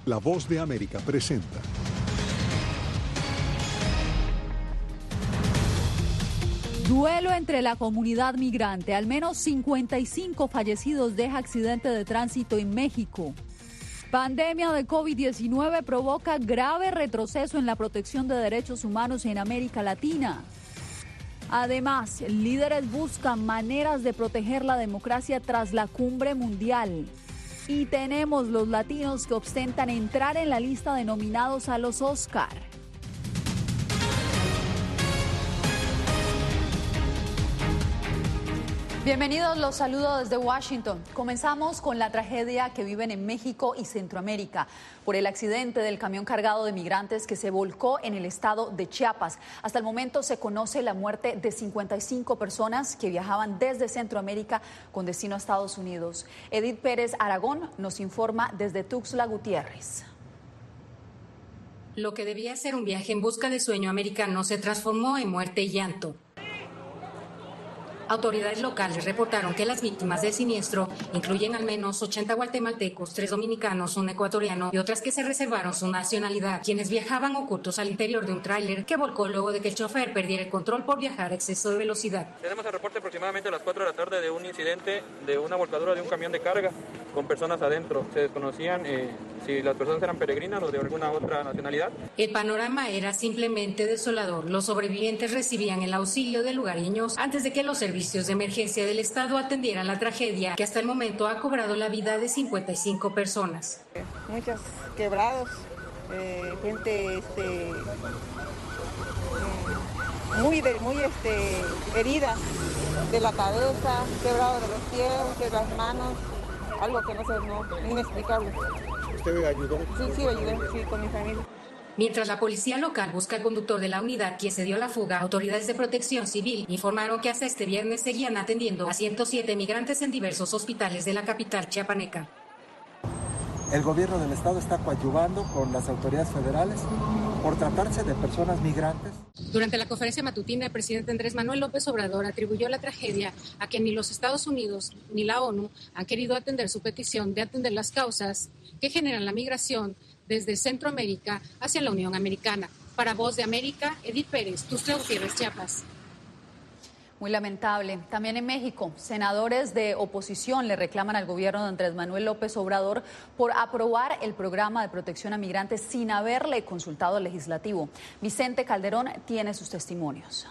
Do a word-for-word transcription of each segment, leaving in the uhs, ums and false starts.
La Voz de América presenta. Duelo entre la comunidad migrante. Al menos cincuenta y cinco fallecidos deja accidente de tránsito en México. Pandemia de COVID diecinueve provoca grave retroceso en la protección de derechos humanos en América Latina. Además, líderes buscan maneras de proteger la democracia tras la cumbre mundial. Y tenemos los latinos que ostentan entrar en la lista de nominados a los Oscar. Bienvenidos, los saludo desde Washington. Comenzamos con la tragedia que viven en México y Centroamérica por el accidente del camión cargado de migrantes que se volcó en el estado de Chiapas. Hasta el momento se conoce la muerte de cincuenta y cinco personas que viajaban desde Centroamérica con destino a Estados Unidos. Edith Pérez Aragón nos informa desde Tuxtla Gutiérrez. Lo que debía ser un viaje en busca de sueño americano se transformó en muerte y llanto. Autoridades locales reportaron que las víctimas del siniestro incluyen al menos ochenta guatemaltecos, tres dominicanos, un ecuatoriano y otras que se reservaron su nacionalidad, quienes viajaban ocultos al interior de un tráiler que volcó luego de que el chofer perdiera el control por viajar a exceso de velocidad. Tenemos el reporte aproximadamente a las cuatro de la tarde de un incidente de una volcadura de un camión de carga con personas adentro. Se desconocían eh, si las personas eran peregrinas o de alguna otra nacionalidad. El panorama era simplemente desolador. Los sobrevivientes recibían el auxilio de lugareños antes de que los servicios servicios de emergencia del estado atendieran la tragedia que hasta el momento ha cobrado la vida de cincuenta y cinco personas. Muchos quebrados, eh, gente este, muy, de, muy este, herida de la cabeza, quebrado de los pies, de las manos, algo que no sé, no, inexplicable. ¿Usted ayudó? Sí, sí, ayudé, sí, con mi familia. Mientras la policía local busca al conductor de la unidad que se dio a la fuga, autoridades de protección civil informaron que hasta este viernes seguían atendiendo a ciento siete migrantes en diversos hospitales de la capital chiapaneca. El gobierno del estado está coadyuvando con las autoridades federales por tratarse de personas migrantes. Durante la conferencia matutina, el presidente Andrés Manuel López Obrador atribuyó la tragedia a que ni los Estados Unidos ni la ONU han querido atender su petición de atender las causas que generan la migración desde Centroamérica hacia la Unión Americana. Para Voz de América, Edith Pérez, Tuxtla Gutiérrez, Chiapas. Muy lamentable. También en México, senadores de oposición le reclaman al gobierno de Andrés Manuel López Obrador por aprobar el programa de protección a migrantes sin haberle consultado al legislativo. Vicente Calderón tiene sus testimonios.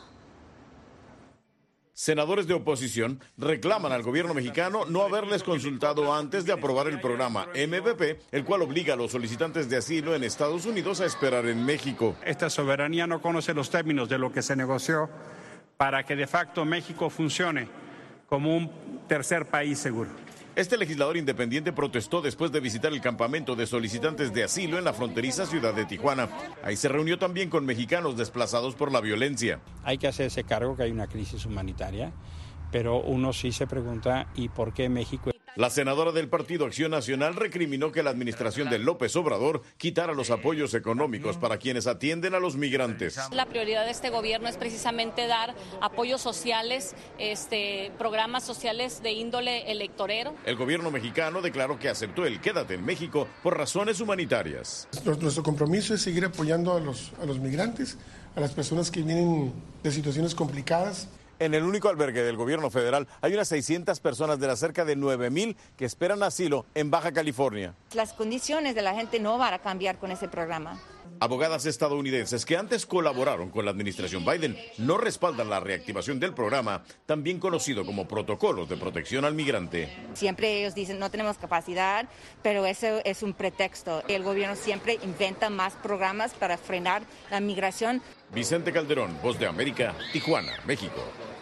Senadores de oposición reclaman al gobierno mexicano no haberles consultado antes de aprobar el programa M V P, el cual obliga a los solicitantes de asilo en Estados Unidos a esperar en México. Esta soberanía no conoce los términos de lo que se negoció para que de facto México funcione como un tercer país seguro. Este legislador independiente protestó después de visitar el campamento de solicitantes de asilo en la fronteriza ciudad de Tijuana. Ahí se reunió también con mexicanos desplazados por la violencia. Hay que hacerse cargo que hay una crisis humanitaria, pero uno sí se pregunta ¿y por qué México? La senadora del Partido Acción Nacional recriminó que la administración de López Obrador quitara los apoyos económicos para quienes atienden a los migrantes. La prioridad de este gobierno es precisamente dar apoyos sociales, este, programas sociales de índole electorero. El gobierno mexicano declaró que aceptó el quédate en México por razones humanitarias. Nuestro compromiso es seguir apoyando a los, a los migrantes, a las personas que vienen de situaciones complicadas. En el único albergue del gobierno federal hay unas seiscientas personas de las cerca de nueve mil que esperan asilo en Baja California. Las condiciones de la gente no van a cambiar con ese programa. Abogadas estadounidenses que antes colaboraron con la administración Biden no respaldan la reactivación del programa, también conocido como Protocolos de Protección al Migrante. Siempre ellos dicen no tenemos capacidad, pero eso es un pretexto. El gobierno siempre inventa más programas para frenar la migración. Vicente Calderón, Voz de América, Tijuana, México.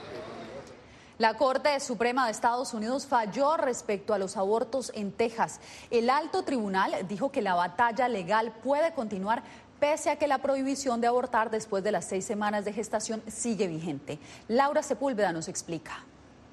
La Corte Suprema de Estados Unidos falló respecto a los abortos en Texas. El alto tribunal dijo que la batalla legal puede continuar pese a que la prohibición de abortar después de las seis semanas de gestación sigue vigente. Laura Sepúlveda nos explica.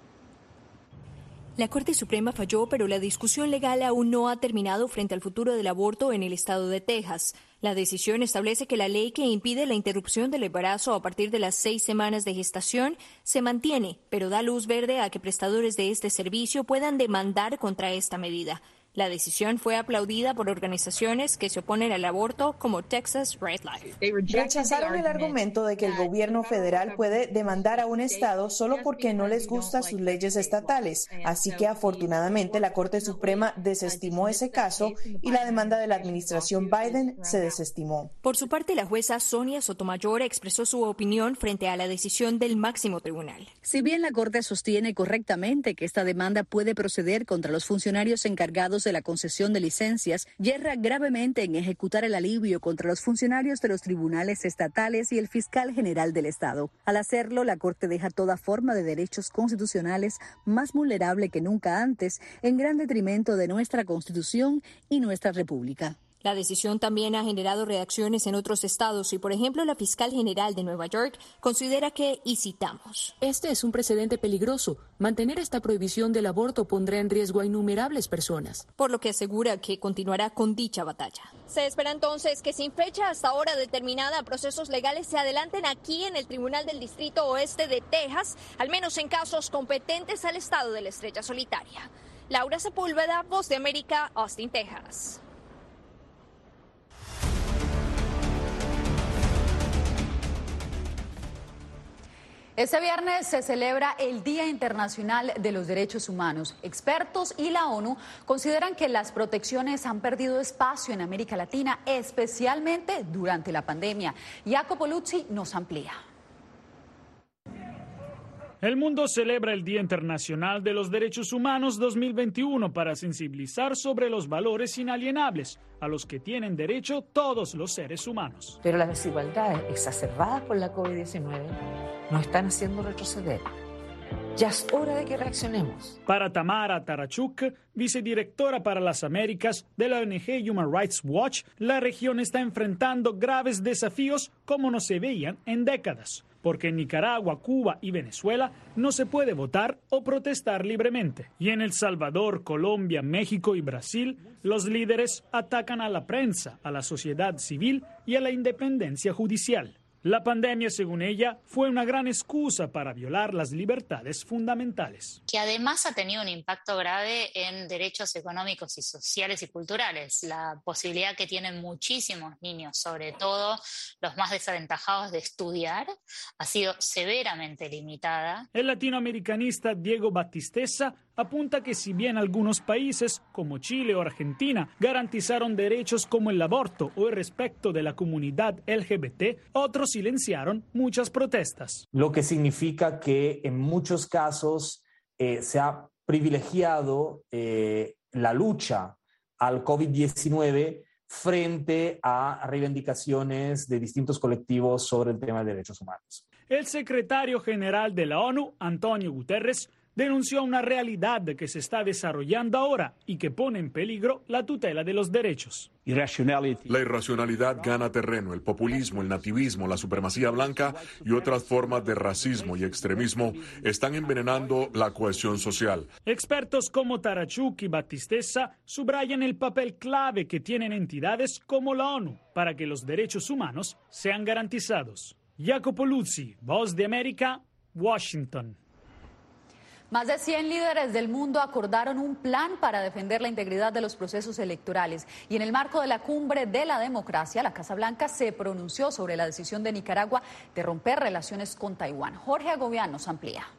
La Corte Suprema falló, pero la discusión legal aún no ha terminado frente al futuro del aborto en el estado de Texas. La decisión establece que la ley que impide la interrupción del embarazo a partir de las seis semanas de gestación se mantiene, pero da luz verde a que prestadores de este servicio puedan demandar contra esta medida. La decisión fue aplaudida por organizaciones que se oponen al aborto como Texas Right Life. Rechazaron el argumento de que el gobierno federal puede demandar a un estado solo porque no les gustan sus leyes estatales. Así que afortunadamente la Corte Suprema desestimó ese caso y la demanda de la administración Biden se desestimó. Por su parte, la jueza Sonia Sotomayor expresó su opinión frente a la decisión del máximo tribunal. Si bien la Corte sostiene correctamente que esta demanda puede proceder contra los funcionarios encargados de la concesión de licencias, yerra gravemente en ejecutar el alivio contra los funcionarios de los tribunales estatales y el fiscal general del Estado. Al hacerlo, la Corte deja toda forma de derechos constitucionales más vulnerable que nunca antes, en gran detrimento de nuestra Constitución y nuestra República. La decisión también ha generado reacciones en otros estados y, por ejemplo, la fiscal general de Nueva York considera que, y citamos, este es un precedente peligroso. Mantener esta prohibición del aborto pondrá en riesgo a innumerables personas. Por lo que asegura que continuará con dicha batalla. Se espera entonces que sin fecha hasta ahora determinada procesos legales se adelanten aquí en el Tribunal del Distrito Oeste de Texas, al menos en casos competentes al estado de la Estrella Solitaria. Laura Sepúlveda, Voz de América, Austin, Texas. Este viernes se celebra el Día Internacional de los Derechos Humanos. Expertos y la ONU consideran que las protecciones han perdido espacio en América Latina, especialmente durante la pandemia. Jacopo Luzzi nos amplía. El mundo celebra el Día Internacional de los Derechos Humanos dos mil veintiuno para sensibilizar sobre los valores inalienables a los que tienen derecho todos los seres humanos. Pero las desigualdades exacerbadas por la COVID diecinueve nos están haciendo retroceder. Ya es hora de que reaccionemos. Para Tamara Tarachuk, vicedirectora para las Américas de la O N G Human Rights Watch, la región está enfrentando graves desafíos como no se veían en décadas. Porque en Nicaragua, Cuba y Venezuela no se puede votar o protestar libremente. Y en El Salvador, Colombia, México y Brasil, los líderes atacan a la prensa, a la sociedad civil y a la independencia judicial. La pandemia, según ella, fue una gran excusa para violar las libertades fundamentales. Que además ha tenido un impacto grave en derechos económicos y sociales y culturales. La posibilidad que tienen muchísimos niños, sobre todo los más desaventajados, de estudiar, ha sido severamente limitada. El latinoamericanista Diego Batisteza apunta que si bien algunos países, como Chile o Argentina, garantizaron derechos como el aborto o el respeto de la comunidad L G B T, otros silenciaron muchas protestas. Lo que significa que en muchos casos eh, se ha privilegiado eh, la lucha al COVID diecinueve frente a reivindicaciones de distintos colectivos sobre el tema de derechos humanos. El secretario general de la ONU, Antonio Guterres, denunció una realidad que se está desarrollando ahora y que pone en peligro la tutela de los derechos. La irracionalidad gana terreno, el populismo, el nativismo, la supremacía blanca y otras formas de racismo y extremismo están envenenando la cohesión social. Expertos como Tarachuk y Batisteza subrayan el papel clave que tienen entidades como la ONU para que los derechos humanos sean garantizados. Jacopo Luzzi, Voz de América, Washington. Más de cien líderes del mundo acordaron un plan para defender la integridad de los procesos electorales. Y en el marco de la Cumbre de la Democracia, la Casa Blanca se pronunció sobre la decisión de Nicaragua de romper relaciones con Taiwán. Jorge Agobián nos amplía.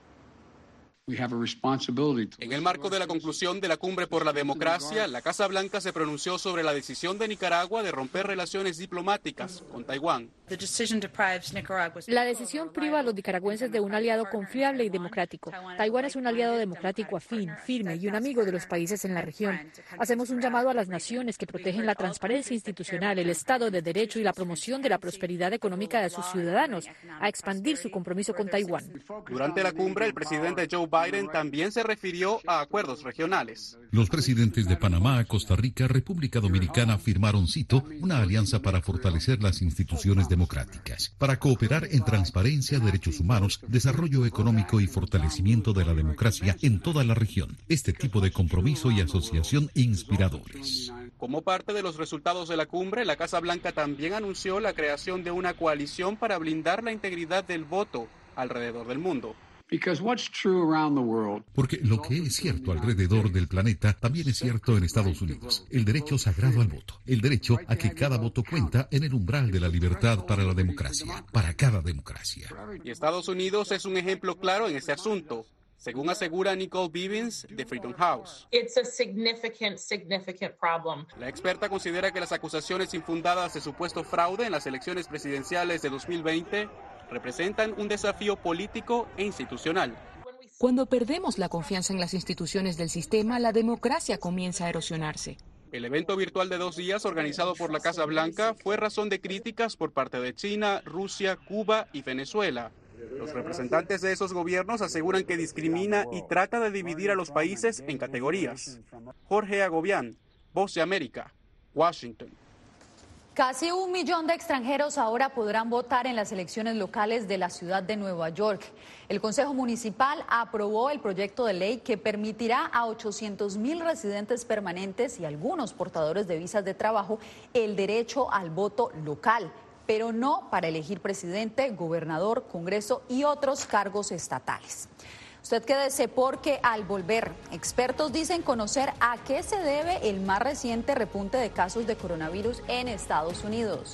En el marco de la conclusión de la Cumbre por la Democracia, la Casa Blanca se pronunció sobre la decisión de Nicaragua de romper relaciones diplomáticas con Taiwán. La decisión priva a los nicaragüenses de un aliado confiable y democrático. Taiwán es un aliado democrático afín, firme y un amigo de los países en la región. Hacemos un llamado a las naciones que protegen la transparencia institucional, el Estado de Derecho y la promoción de la prosperidad económica de sus ciudadanos a expandir su compromiso con Taiwán. Durante la cumbre, el presidente Joe Biden Biden también se refirió a acuerdos regionales. Los presidentes de Panamá, Costa Rica, República Dominicana firmaron, cito, una alianza para fortalecer las instituciones democráticas, para cooperar en transparencia, derechos humanos, desarrollo económico y fortalecimiento de la democracia en toda la región. Este tipo de compromiso y asociación inspiradores. Como parte de los resultados de la cumbre, la Casa Blanca también anunció la creación de una coalición para blindar la integridad del voto alrededor del mundo. Porque lo que es cierto alrededor del planeta también es cierto en Estados Unidos. El derecho sagrado al voto. El derecho a que cada voto cuenta en el umbral de la libertad para la democracia. Para cada democracia. Y Estados Unidos es un ejemplo claro en este asunto, según asegura Nicole Bivens de Freedom House. It's a significant, significant problem. La experta considera que las acusaciones infundadas de supuesto fraude en las elecciones presidenciales de dos mil veinte representan un desafío político e institucional. Cuando perdemos la confianza en las instituciones del sistema, la democracia comienza a erosionarse. El evento virtual de dos días organizado por la Casa Blanca fue razón de críticas por parte de China, Rusia, Cuba y Venezuela. Los representantes de esos gobiernos aseguran que discrimina y trata de dividir a los países en categorías. Jorge Agobián, Voz de América, Washington. Casi un millón de extranjeros ahora podrán votar en las elecciones locales de la ciudad de Nueva York. El Consejo Municipal aprobó el proyecto de ley que permitirá a ochocientos mil residentes permanentes y algunos portadores de visas de trabajo el derecho al voto local, pero no para elegir presidente, gobernador, Congreso y otros cargos estatales. Usted quédese porque al volver, expertos dicen conocer a qué se debe el más reciente repunte de casos de coronavirus en Estados Unidos.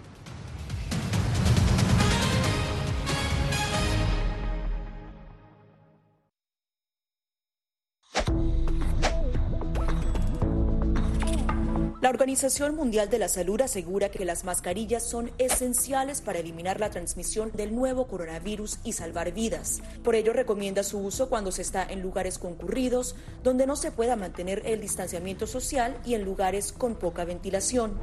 La Organización Mundial de la Salud asegura que las mascarillas son esenciales para eliminar la transmisión del nuevo coronavirus y salvar vidas. Por ello, recomienda su uso cuando se está en lugares concurridos, donde no se pueda mantener el distanciamiento social y en lugares con poca ventilación.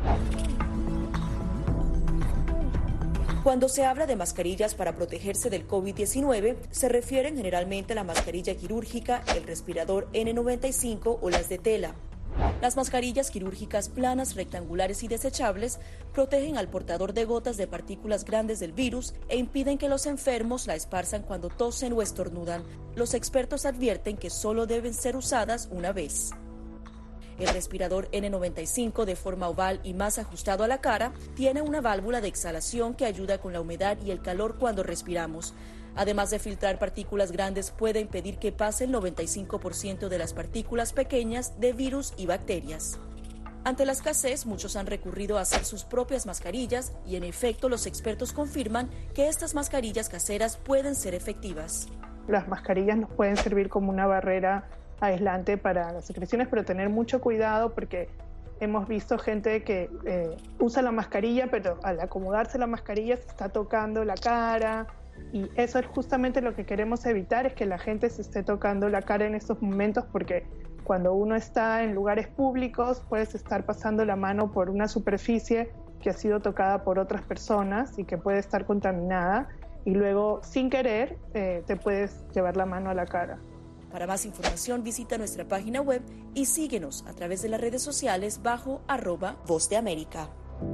Cuando se habla de mascarillas para protegerse del COVID diecinueve, se refieren generalmente a la mascarilla quirúrgica, el respirador ene noventa y cinco o las de tela. Las mascarillas quirúrgicas planas, rectangulares y desechables protegen al portador de gotas de partículas grandes del virus e impiden que los enfermos la esparzan cuando tosen o estornudan. Los expertos advierten que solo deben ser usadas una vez. El respirador ene noventa y cinco, de forma oval y más ajustado a la cara, tiene una válvula de exhalación que ayuda con la humedad y el calor cuando respiramos. Además de filtrar partículas grandes, puede impedir que pase el noventa y cinco por ciento de las partículas pequeñas de virus y bacterias. Ante la escasez, muchos han recurrido a hacer sus propias mascarillas y, en efecto, los expertos confirman que estas mascarillas caseras pueden ser efectivas. Las mascarillas nos pueden servir como una barrera aislante para las secreciones, pero tener mucho cuidado porque hemos visto gente que eh, usa la mascarilla, pero al acomodarse la mascarilla se está tocando la cara. Y eso es justamente lo que queremos evitar, es que la gente se esté tocando la cara en estos momentos, porque cuando uno está en lugares públicos puedes estar pasando la mano por una superficie que ha sido tocada por otras personas y que puede estar contaminada y luego sin querer eh, te puedes llevar la mano a la cara. Para más información visita nuestra página web y síguenos a través de las redes sociales bajo arroba Voz de América.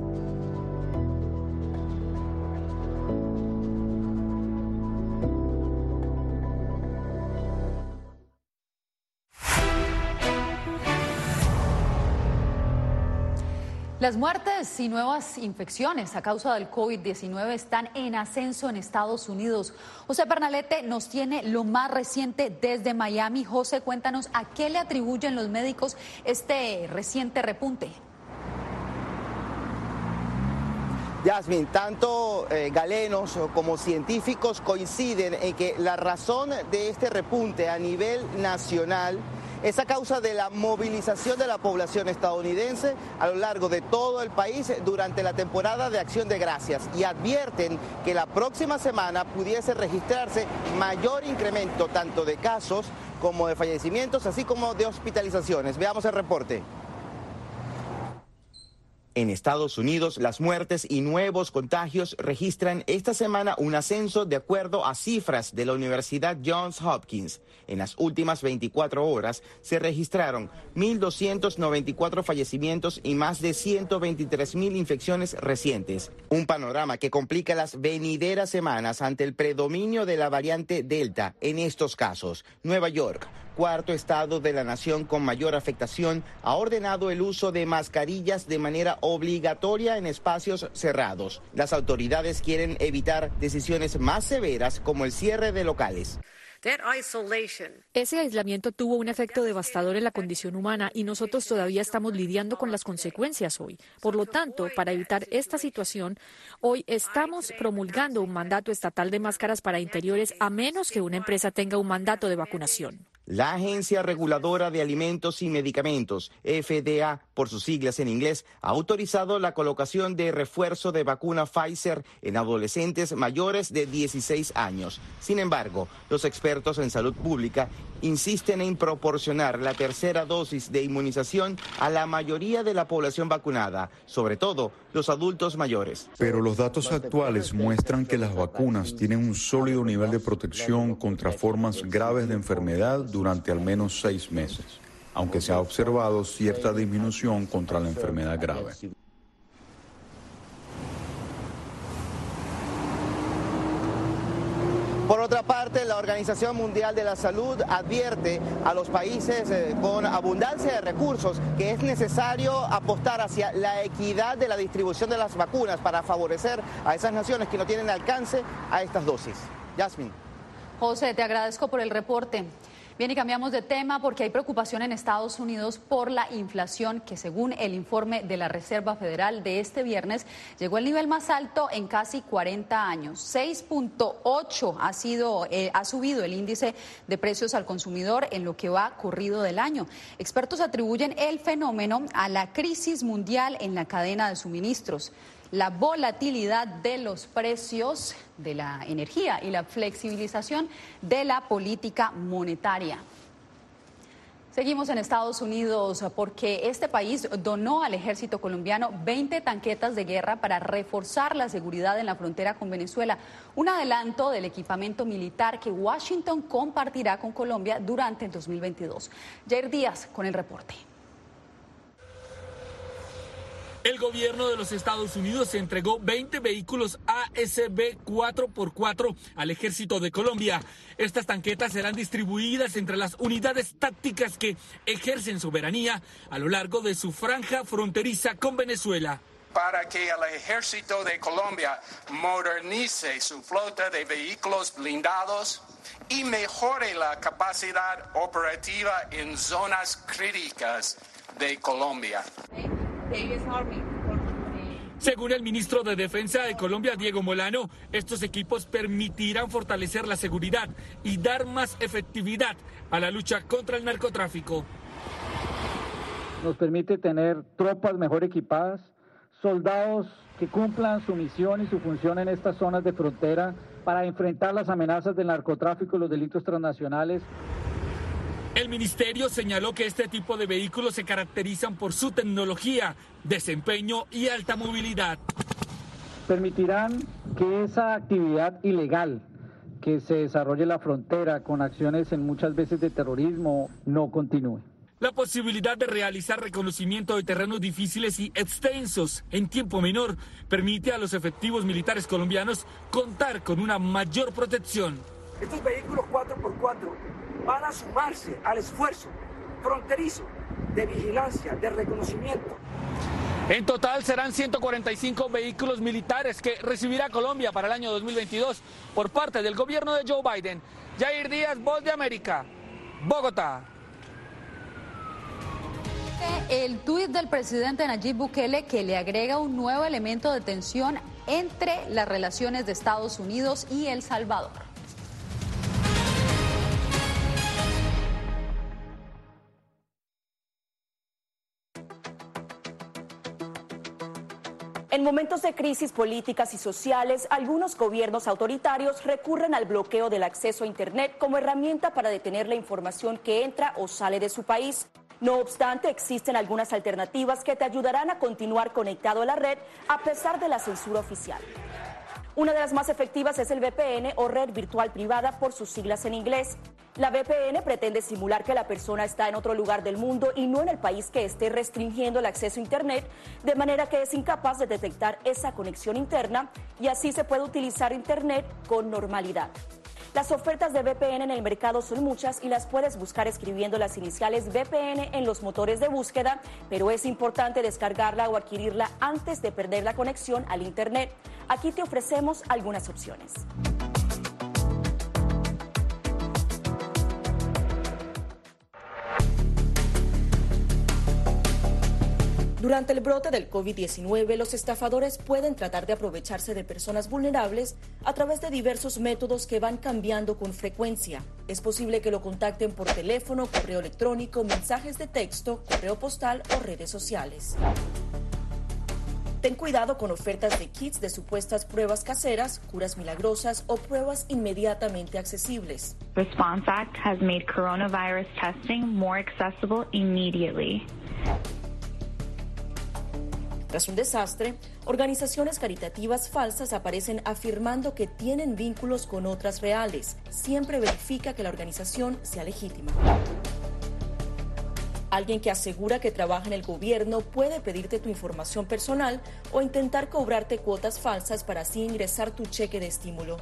Las muertes y nuevas infecciones a causa del COVID diecinueve están en ascenso en Estados Unidos. José Pernalete nos tiene lo más reciente desde Miami. José, cuéntanos a qué le atribuyen los médicos este reciente repunte. Yasmin, tanto eh, galenos como científicos coinciden en que la razón de este repunte a nivel nacional es a causa de la movilización de la población estadounidense a lo largo de todo el país durante la temporada de Acción de Gracias, y advierten que la próxima semana pudiese registrarse mayor incremento tanto de casos como de fallecimientos, así como de hospitalizaciones. Veamos el reporte. En Estados Unidos, las muertes y nuevos contagios registran esta semana un ascenso de acuerdo a cifras de la Universidad Johns Hopkins. En las últimas veinticuatro horas se registraron mil doscientos noventa y cuatro fallecimientos y más de ciento veintitrés mil infecciones recientes. Un panorama que complica las venideras semanas ante el predominio de la variante Delta en estos casos. Nueva York, cuarto estado de la nación con mayor afectación, ha ordenado el uso de mascarillas de manera obligatoria en espacios cerrados. Las autoridades quieren evitar decisiones más severas como el cierre de locales. Ese aislamiento tuvo un efecto devastador en la condición humana y nosotros todavía estamos lidiando con las consecuencias hoy. Por lo tanto, para evitar esta situación, hoy estamos promulgando un mandato estatal de máscaras para interiores a menos que una empresa tenga un mandato de vacunación. La Agencia Reguladora de Alimentos y Medicamentos, F D A, por sus siglas en inglés, ha autorizado la colocación de refuerzo de vacuna Pfizer en adolescentes mayores de dieciséis años. Sin embargo, los expertos en salud pública insisten en proporcionar la tercera dosis de inmunización a la mayoría de la población vacunada, sobre todo los adultos mayores. Pero los datos actuales muestran que las vacunas tienen un sólido nivel de protección contra formas graves de enfermedad durante al menos seis meses, aunque se ha observado cierta disminución contra la enfermedad grave. Por otra parte, la Organización Mundial de la Salud advierte a los países eh, con abundancia de recursos que es necesario apostar hacia la equidad de la distribución de las vacunas para favorecer a esas naciones que no tienen alcance a estas dosis. Yasmin. José, te agradezco por el reporte. Bien, y cambiamos de tema porque hay preocupación en Estados Unidos por la inflación que, según el informe de la Reserva Federal de este viernes, llegó al nivel más alto en casi cuarenta años. seis punto ocho ha sido eh, ha subido el índice de precios al consumidor en lo que va corrido del año. Expertos atribuyen el fenómeno a la crisis mundial en la cadena de suministros, la volatilidad de los precios de la energía y la flexibilización de la política monetaria. Seguimos en Estados Unidos porque este país donó al ejército colombiano veinte tanquetas de guerra para reforzar la seguridad en la frontera con Venezuela, un adelanto del equipamiento militar que Washington compartirá con Colombia durante el dos mil veintidós. Jair Díaz con el reporte. El gobierno de los Estados Unidos entregó veinte vehículos A S B cuatro por cuatro al ejército de Colombia. Estas tanquetas serán distribuidas entre las unidades tácticas que ejercen soberanía a lo largo de su franja fronteriza con Venezuela. Para que el ejército de Colombia modernice su flota de vehículos blindados y mejore la capacidad operativa en zonas críticas de Colombia. Según el ministro de Defensa de Colombia, Diego Molano, estos equipos permitirán fortalecer la seguridad y dar más efectividad a la lucha contra el narcotráfico. Nos permite tener tropas mejor equipadas, soldados que cumplan su misión y su función en estas zonas de frontera para enfrentar las amenazas del narcotráfico y los delitos transnacionales. El ministerio señaló que este tipo de vehículos se caracterizan por su tecnología, desempeño y alta movilidad. Permitirán que esa actividad ilegal que se desarrolle en la frontera con acciones en muchas veces de terrorismo no continúe. La posibilidad de realizar reconocimiento de terrenos difíciles y extensos en tiempo menor permite a los efectivos militares colombianos contar con una mayor protección. Estos vehículos cuatro por cuatro van a sumarse al esfuerzo fronterizo de vigilancia, de reconocimiento. En total serán ciento cuarenta y cinco vehículos militares que recibirá Colombia para el año dos mil veintidós por parte del gobierno de Joe Biden. Jair Díaz, Voz de América, Bogotá. El tuit del presidente Nayib Bukele que le agrega un nuevo elemento de tensión entre las relaciones de Estados Unidos y El Salvador. En momentos de crisis políticas y sociales, algunos gobiernos autoritarios recurren al bloqueo del acceso a Internet como herramienta para detener la información que entra o sale de su país. No obstante, existen algunas alternativas que te ayudarán a continuar conectado a la red a pesar de la censura oficial. Una de las más efectivas es el V P N o red virtual privada por sus siglas en inglés. La V P N pretende simular que la persona está en otro lugar del mundo y no en el país que esté restringiendo el acceso a Internet, de manera que es incapaz de detectar esa conexión interna y así se puede utilizar Internet con normalidad. Las ofertas de V P N en el mercado son muchas y las puedes buscar escribiendo las iniciales V P N en los motores de búsqueda, pero es importante descargarla o adquirirla antes de perder la conexión al Internet. Aquí te ofrecemos algunas opciones. Durante el brote del COVID diecinueve, los estafadores pueden tratar de aprovecharse de personas vulnerables a través de diversos métodos que van cambiando con frecuencia. Es posible que lo contacten por teléfono, correo electrónico, mensajes de texto, correo postal o redes sociales. Ten cuidado con ofertas de kits de supuestas pruebas caseras, curas milagrosas o pruebas inmediatamente accesibles. Response Act has made coronavirus testing more accessible immediately. Tras un desastre, organizaciones caritativas falsas aparecen afirmando que tienen vínculos con otras reales. Siempre verifica que la organización sea legítima. Alguien que asegura que trabaja en el gobierno puede pedirte tu información personal o intentar cobrarte cuotas falsas para así ingresar tu cheque de estímulo.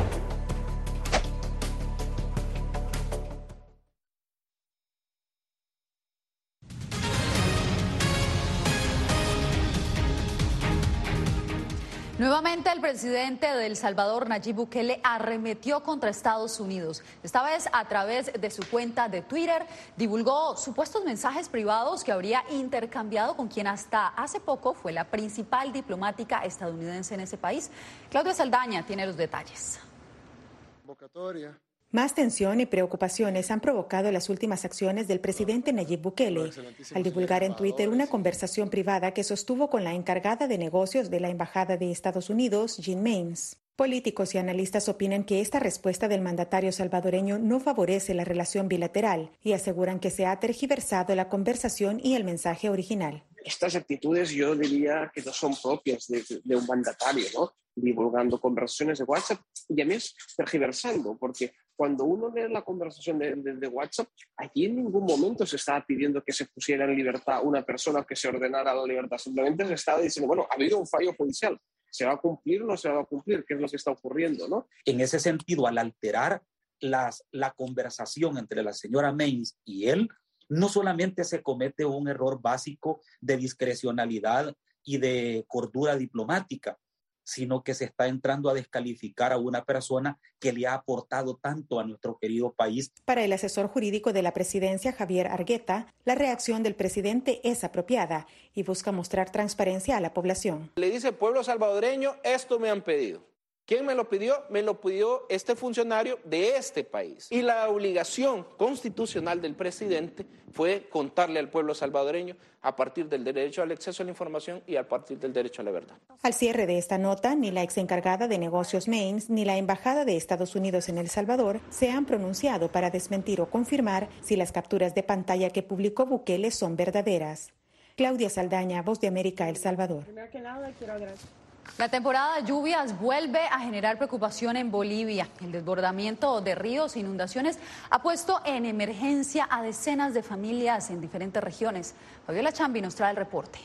Nuevamente el presidente de El Salvador, Nayib Bukele, arremetió contra Estados Unidos. Esta vez a través de su cuenta de Twitter divulgó supuestos mensajes privados que habría intercambiado con quien hasta hace poco fue la principal diplomática estadounidense en ese país. Claudia Saldaña tiene los detalles. Convocatoria. Más tensión y preocupaciones han provocado las últimas acciones del presidente Nayib Bukele al divulgar en Twitter una conversación privada que sostuvo con la encargada de negocios de la Embajada de Estados Unidos, Jean Maines. Políticos y analistas opinan que esta respuesta del mandatario salvadoreño no favorece la relación bilateral y aseguran que se ha tergiversado la conversación y el mensaje original. Estas actitudes yo diría que no son propias de, de un mandatario, ¿no? Divulgando conversaciones de WhatsApp y a mí es tergiversando, porque cuando uno lee la conversación de, de, de WhatsApp, allí en ningún momento se estaba pidiendo que se pusiera en libertad una persona, que se ordenara la libertad. Simplemente se estaba diciendo, bueno, ha habido un fallo judicial, ¿se va a cumplir o no se va a cumplir? ¿Qué es lo que está ocurriendo, no? En ese sentido, al alterar las, la conversación entre la señora Maines y él, no solamente se comete un error básico de discrecionalidad y de cordura diplomática, sino que se está entrando a descalificar a una persona que le ha aportado tanto a nuestro querido país. Para el asesor jurídico de la presidencia, Javier Argueta, la reacción del presidente es apropiada y busca mostrar transparencia a la población. Le dice, pueblo salvadoreño, esto me han pedido. ¿Quién me lo pidió? Me lo pidió este funcionario de este país. Y la obligación constitucional del presidente fue contarle al pueblo salvadoreño a partir del derecho al acceso a la información y a partir del derecho a la verdad. Al cierre de esta nota, ni la ex encargada de negocios Maines ni la Embajada de Estados Unidos en El Salvador se han pronunciado para desmentir o confirmar si las capturas de pantalla que publicó Bukele son verdaderas. Claudia Saldaña, Voz de América, El Salvador. Primero que nada, quiero agradecer. La temporada de lluvias vuelve a generar preocupación en Bolivia. El desbordamiento de ríos e inundaciones ha puesto en emergencia a decenas de familias en diferentes regiones. Fabiola Chambi nos trae el reporte.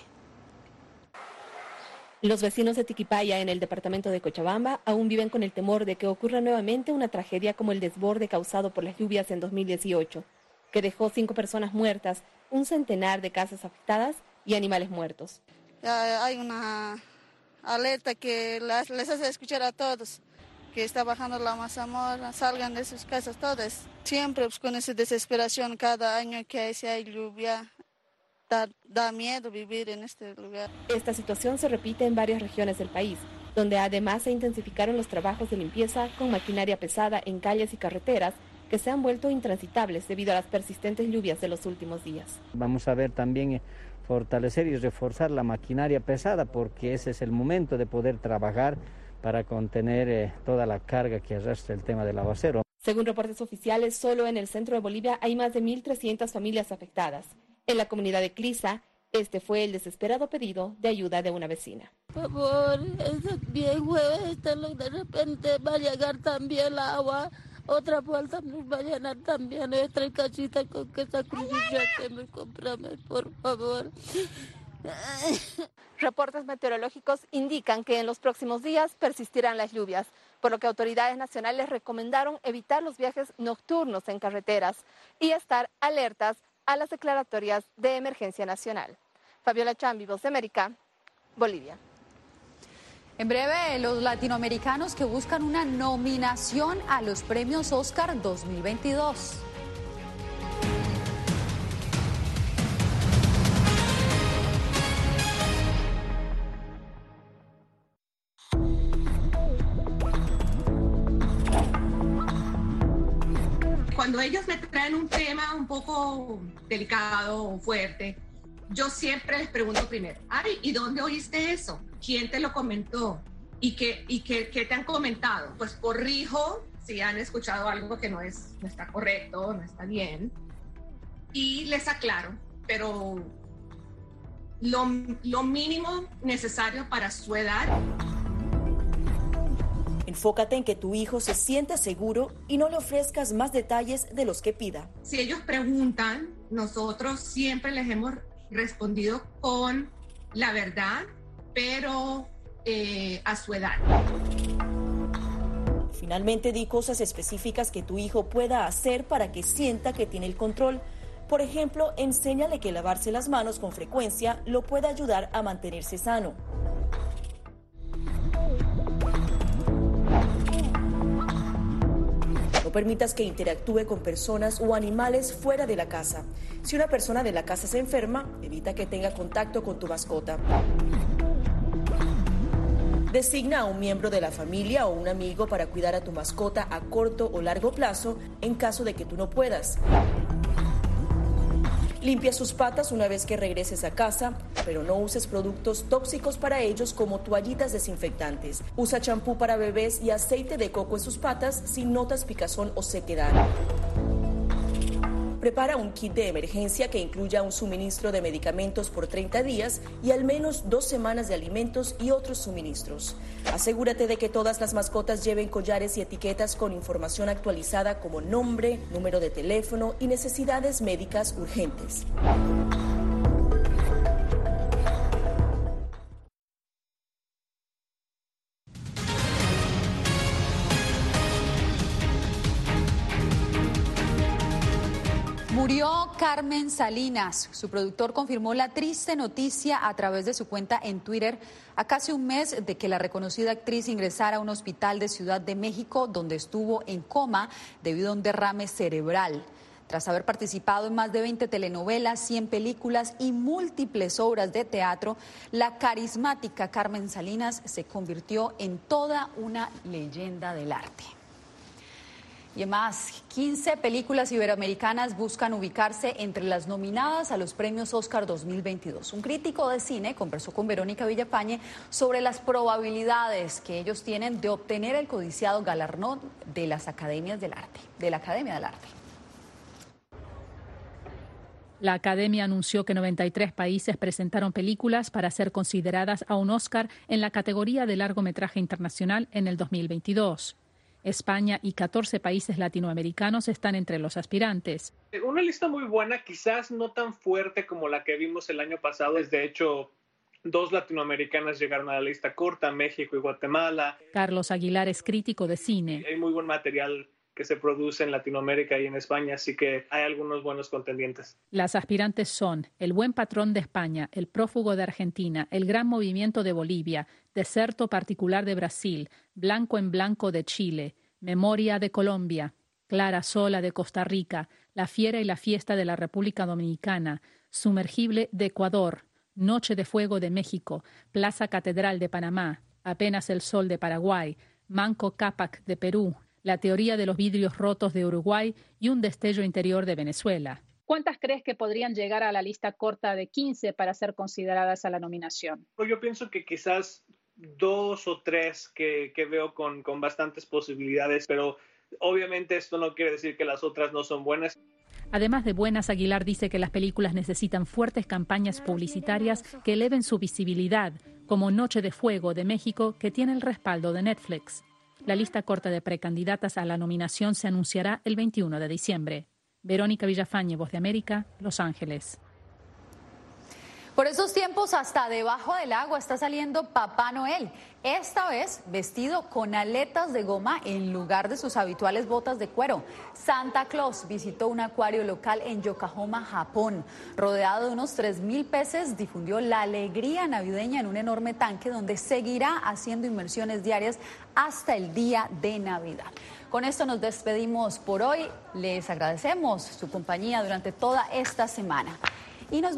Los vecinos de Tiquipaya, en el departamento de Cochabamba, aún viven con el temor de que ocurra nuevamente una tragedia como el desborde causado por las lluvias en dos mil dieciocho, que dejó cinco personas muertas, un centenar de casas afectadas y animales muertos. Ya hay una alerta que las, les hace escuchar a todos que está bajando la mazamorra, salgan de sus casas todos. Siempre pues, con esa desesperación cada año que hay, si hay lluvia, da, da miedo vivir en este lugar. Esta situación se repite en varias regiones del país, donde además se intensificaron los trabajos de limpieza con maquinaria pesada en calles y carreteras que se han vuelto intransitables debido a las persistentes lluvias de los últimos días. Vamos a ver también fortalecer y reforzar la maquinaria pesada, porque ese es el momento de poder trabajar para contener eh, toda la carga que arrastra el tema del aguacero. Según reportes oficiales, solo en el centro de Bolivia hay más de mil trescientas familias afectadas. En la comunidad de Clisa, este fue el desesperado pedido de ayuda de una vecina. Por favor, es bien jueves, de repente va a llegar también el agua. Otra vuelta nos va a llenar también nuestra casita con que sacrificio que me compramos, por favor. Reportes meteorológicos indican que en los próximos días persistirán las lluvias, por lo que autoridades nacionales recomendaron evitar los viajes nocturnos en carreteras y estar alertas a las declaratorias de emergencia nacional. Fabiola Chambi, Voz de América, Bolivia. En breve, los latinoamericanos que buscan una nominación a los premios Oscar dos mil veintidós. cuando ellos me traen un tema un poco delicado o fuerte, yo siempre les pregunto primero, ay, ¿y dónde oíste eso? ¿Quién te lo comentó? ¿Y qué, y qué, qué te han comentado? Pues corrijo si han escuchado algo que no, es, no está correcto, no está bien, y les aclaro, pero lo, lo mínimo necesario para su edad. Enfócate en que tu hijo se sienta seguro y no le ofrezcas más detalles de los que pida. Si ellos preguntan, nosotros siempre les hemos respondido con la verdad, pero eh, a su edad. Finalmente, di cosas específicas que tu hijo pueda hacer para que sienta que tiene el control. Por ejemplo, enséñale que lavarse las manos con frecuencia lo puede ayudar a mantenerse sano. No permitas que interactúe con personas o animales fuera de la casa. Si una persona de la casa se enferma, evita que tenga contacto con tu mascota. Designa a un miembro de la familia o un amigo para cuidar a tu mascota a corto o largo plazo en caso de que tú no puedas. Limpia sus patas una vez que regreses a casa, pero no uses productos tóxicos para ellos como toallitas desinfectantes. Usa champú para bebés y aceite de coco en sus patas si notas picazón o sequedad. Prepara un kit de emergencia que incluya un suministro de medicamentos por treinta días y al menos dos semanas de alimentos y otros suministros. Asegúrate de que todas las mascotas lleven collares y etiquetas con información actualizada como nombre, número de teléfono y necesidades médicas urgentes. Murió Carmen Salinas. Su productor confirmó la triste noticia a través de su cuenta en Twitter a casi un mes de que la reconocida actriz ingresara a un hospital de Ciudad de México donde estuvo en coma debido a un derrame cerebral. Tras haber participado en más de veinte telenovelas, cien películas y múltiples obras de teatro, la carismática Carmen Salinas se convirtió en toda una leyenda del arte. Y además, quince películas iberoamericanas buscan ubicarse entre las nominadas a los premios Oscar dos mil veintidós. Un crítico de cine conversó con Verónica Villafañe sobre las probabilidades que ellos tienen de obtener el codiciado galardón de las Academias del Arte, de la Academia del Arte. La Academia anunció que noventa y tres países presentaron películas para ser consideradas a un Oscar en la categoría de largometraje internacional en el dos mil veintidós. España y catorce países latinoamericanos están entre los aspirantes. Una lista muy buena, quizás no tan fuerte como la que vimos el año pasado. De hecho, dos latinoamericanas llegaron a la lista corta, México y Guatemala. Carlos Aguilar es crítico de cine. Hay muy buen material que se produce en Latinoamérica y en España, así que hay algunos buenos contendientes. Las aspirantes son El buen patrón de España, El prófugo de Argentina, El gran movimiento de Bolivia, Deserto particular de Brasil, Blanco en blanco de Chile, Memoria de Colombia, Clara Sola de Costa Rica, La fiera y la fiesta de la República Dominicana, Sumergible de Ecuador, Noche de fuego de México, Plaza Catedral de Panamá, Apenas el sol de Paraguay, Manco Cápac de Perú, La teoría de los vidrios rotos de Uruguay y Un destello interior de Venezuela. ¿Cuántas crees que podrían llegar a la lista corta de quince para ser consideradas a la nominación? Yo pienso que quizás dos o tres que, que veo con, con bastantes posibilidades, pero obviamente esto no quiere decir que las otras no son buenas. Además de buenas, Aguilar dice que las películas necesitan fuertes campañas publicitarias que eleven su visibilidad, como Noche de Fuego de México, que tiene el respaldo de Netflix. La lista corta de precandidatas a la nominación se anunciará el veintiuno de diciembre. Verónica Villafañe, Voz de América, Los Ángeles. Por esos tiempos, hasta debajo del agua está saliendo Papá Noel, esta vez vestido con aletas de goma en lugar de sus habituales botas de cuero. Santa Claus visitó un acuario local en Yokohama, Japón. Rodeado de unos tres mil peces, difundió la alegría navideña en un enorme tanque donde seguirá haciendo inmersiones diarias hasta el día de Navidad. Con esto nos despedimos por hoy. Les agradecemos su compañía durante toda esta semana. Y nos